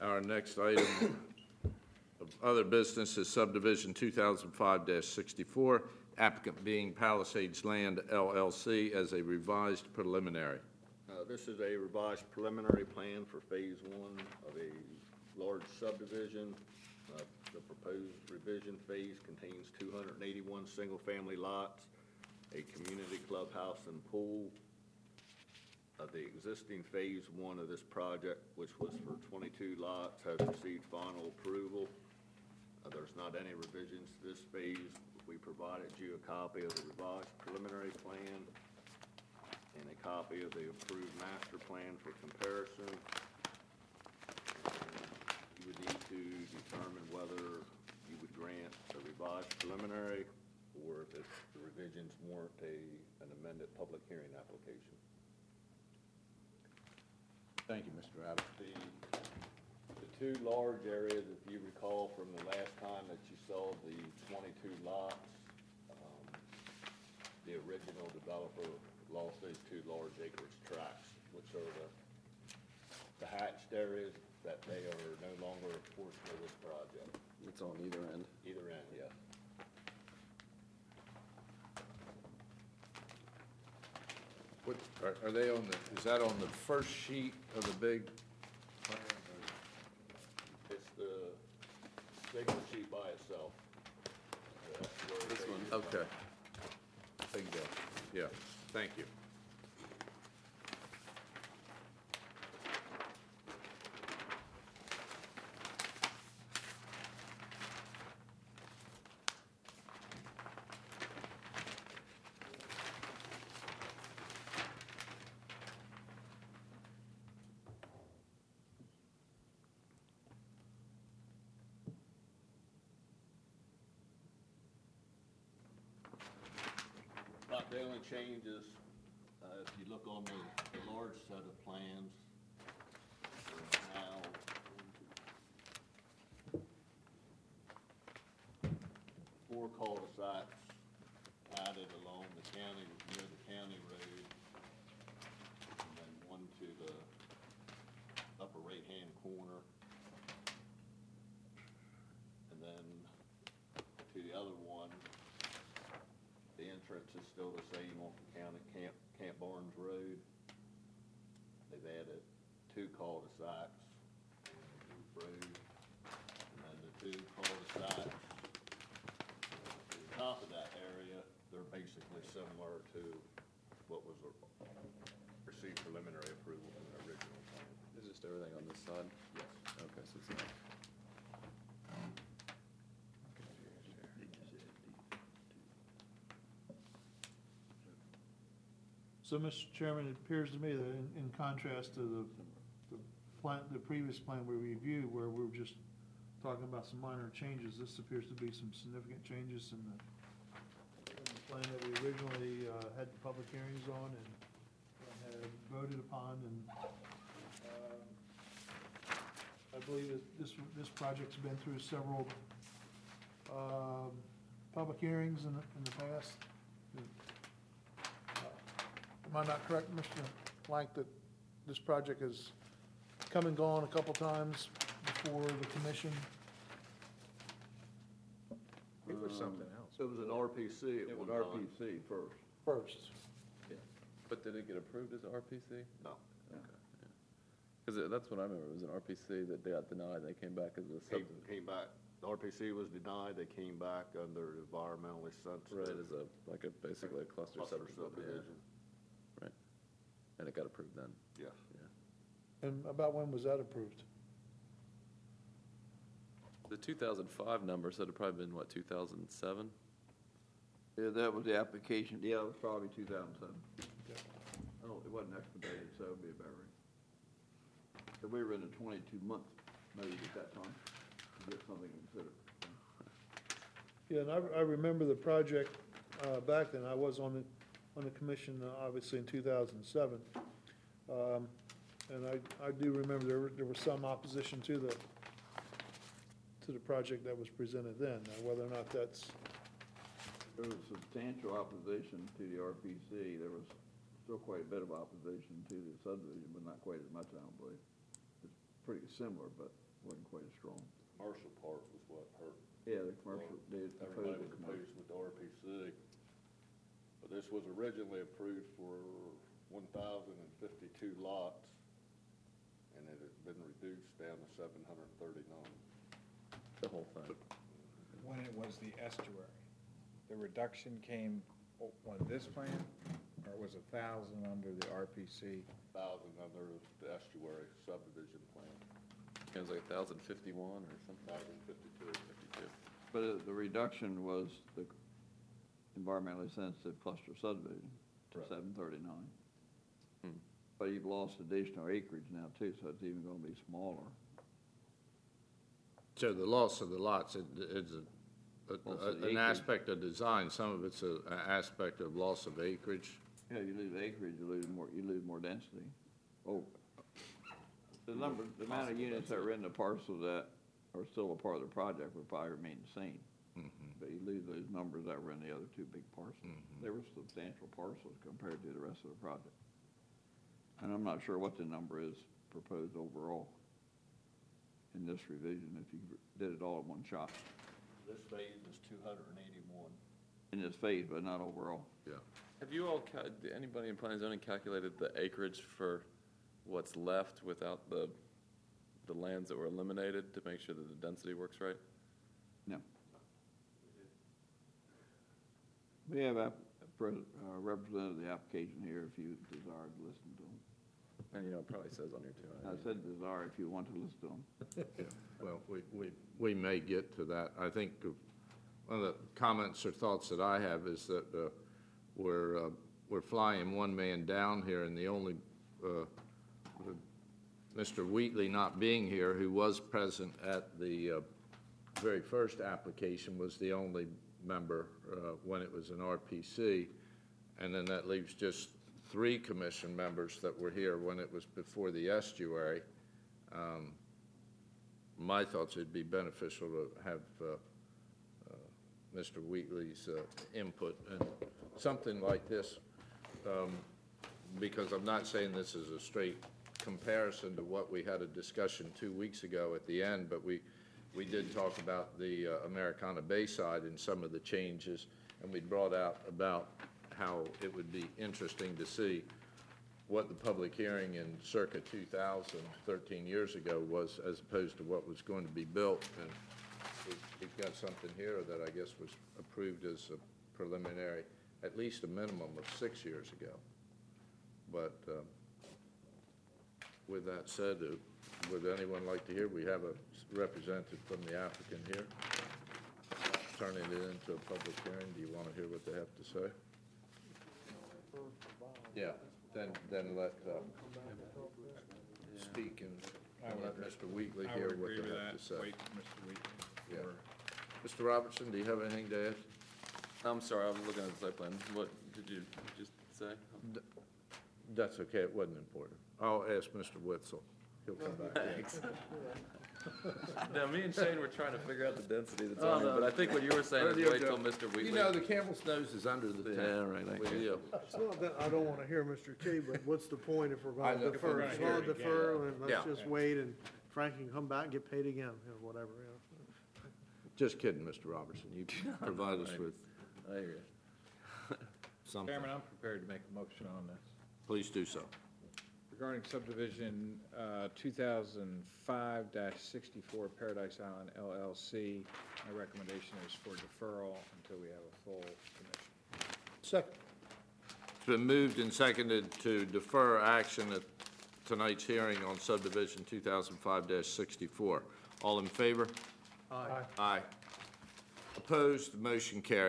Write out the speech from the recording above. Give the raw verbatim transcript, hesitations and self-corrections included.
Our next item of other business is subdivision two thousand five dash sixty-four, applicant being Palisades Land L L C as a revised preliminary. Uh, This is a revised preliminary plan for Phase One of a large subdivision. Uh, The proposed revision phase contains two hundred eighty-one single-family lots, a community clubhouse and pool. Uh, The existing Phase One of this project, which was for twenty-two lots, has received final approval. Uh, There's not any revisions to this phase. We provided you a copy of the revised preliminary plan and a copy of the approved master plan for comparison. And you would need to determine whether you would grant a revised preliminary or if it's, the revisions warrant a, an amended public hearing application. Thank you, Mister Adams. The, the two large areas, if you recall from the last time that you saw the twenty-two lots, um, the original developer lost those two large acreage tracts, which are the, the hatched areas, that they are no longer a portion of this project. It's on either end. Either end, yes. What, are, are they on the, is that on the first sheet of the big plan? It's the single sheet by itself. That's where This they- one. Okay. Bingo. Yeah, thank you. But the only changes, uh, if you look on the, the large set of plans, there are now four cul-de-sacs added along the county, near the county road, and then one to the upper right-hand corner, and then to the other one, the entrance is still the same on County Camp, Camp Barnes Road. They've added two cul-de-sacs on Loop Road, and then the two cul-de-sacs to the top of that area, they're basically similar to what was a- received preliminary approval in the original plan. Is just everything on this side? Yes. Okay, so it's not. So, Mister Chairman, it appears to me that in, in contrast to the, the plan, the previous plan we reviewed, where we were just talking about some minor changes, this appears to be some significant changes in the, in the plan that we originally, uh, had the public hearings on and uh, had voted upon, and, um, I believe that this, this project's been through several, um, public hearings in, the- in the past. Am I not correct, Mister Blank, that this project has come and gone a couple times before the commission? It was something else. It was an R P C at It was one R time. P C first. First. But did it get approved as R P C? No. Because that's what I remember, it was an R P C that they got denied, they came back as a Came, subdivision. came back, the R P C was denied, they came back under environmentally sensitive. Right, as a, like a, basically a cluster Cluster subdivision. subdivision, Yeah. Right. And it got approved then. yes. And about when was that approved? The two thousand five number said it'd probably been, what, two thousand seven? Yeah, that was the application, yeah, it was probably two thousand seven. Oh, it wasn't expedited, so it'd be about right. So we were in the twenty-two month mode at that time, to get something considered. Yeah, and I, I remember the project, uh, back then, I was on the, on the commission, uh, obviously in two thousand seven. Um, and I, I do remember there, were- there was some opposition to the, to the project that was presented then. Now, whether or not that's, There was substantial opposition to the R P C. There was still quite a bit of opposition to the subdivision, but not quite as much, I don't believe. It's pretty similar, but wasn't quite as strong. Commercial part was what hurt. Yeah, the commercial, they Everybody opposed was the commercial. opposed with the R P C. But this was originally approved for one thousand fifty-two lots, and it has been reduced down to seven hundred thirty-nine. The whole thing. When it was the estuary, the reduction came o- on this plan, or was a thousand under the R P C? Thousand under the estuary subdivision plan, It was like thousand fifty-one or something. thousand fifty-two. Fifty-two. But uh, the reduction was the environmentally sensitive cluster subdivision to Right. seven thirty-nine. Hmm. But you've lost additional acreage now too, so it's even gonna be smaller. So the loss of the lots, it, it's a, Loss a- of the an acreage. aspect of design, some of it's a, an aspect of loss of acreage. Yeah, you lose acreage, you lose more, you lose more density. Oh, the number, the amount of units that were in the parcel that are still a part of the project will probably remain the same. But you lose those numbers that were in the other two big parcels. They were substantial parcels compared to the rest of the project. And I'm not sure what the number is proposed overall in this revision, if you did it all in one shot, This phase is two hundred eighty-one. in this phase, but not overall. Yeah. Have you all, cal- did anybody in planning and zoning calculated the acreage for what's left without the, the lands that were eliminated to make sure that the density works right? No. We have a pres- uh, representative of the application here if you desire to listen to them. And, you know, it probably says on here too. I said desire if you want to listen to them. Yeah, well, we, we, we may get to that. I think uh, one of the comments or thoughts that I have is that uh, we're, uh, we're flying one man down here, and the only, uh, the- Mister Wheatley not being here, who was present at the uh, very first application, was the only member uh, when it was an R P C, and then that leaves just three commission members that were here when it was before the estuary. Um, My thoughts, it'd be beneficial to have uh, uh, Mister Wheatley's uh, input and something like this, um, because I'm not saying this is a straight comparison to what we had a discussion two weeks ago at the end, but we, we did talk about the uh, Americana Bayside and some of the changes, and we brought out about how it would be interesting to see what the public hearing in circa two thousand, thirteen years ago was, as opposed to what was going to be built. And we- we've got something here that I guess was approved as a preliminary, at least a minimum of six years ago. But um, with that said, uh, would anyone like to hear? We have a representative from the applicant here. Turning it into a public hearing, do you want to hear what they have to say? Yeah, then, then let, uh, speak and and let Mister Wheatley I hear would what agree they with have that. to say. Wait, Mister Wheatley. Yeah. for- Mister Robertson, do you have anything to add? I'm sorry, I was looking at the site plan. What did you just say? That's okay, it wasn't important. I'll ask Mister Witzel. He'll come back. Thanks. No, me and Shane were trying to figure out the density that's Oh, on there, no. but I think what you were saying is You're wait till joking. Mister Wheatley. You know, the camel's nose is under the tent. Yeah, right, I with get it. you. It's not that I don't wanna hear Mister T, but what's the point if we're I gonna know. defer? If It's we're gonna gonna hear it defer, and Yeah. let's just wait, and Frank can come back and get paid again, you know, whatever, you know. Just kidding, Mister Robertson. You provide us with I hear you. something. Chairman, I'm prepared to make a motion on this. Please do so. Regarding subdivision uh, two thousand five sixty-four Paradise Island L L C, my recommendation is for deferral until we have a full commission. Second. It's been moved and seconded to defer action at tonight's hearing on subdivision two thousand five sixty-four. All in favor? Aye. Aye. Opposed, the motion carries.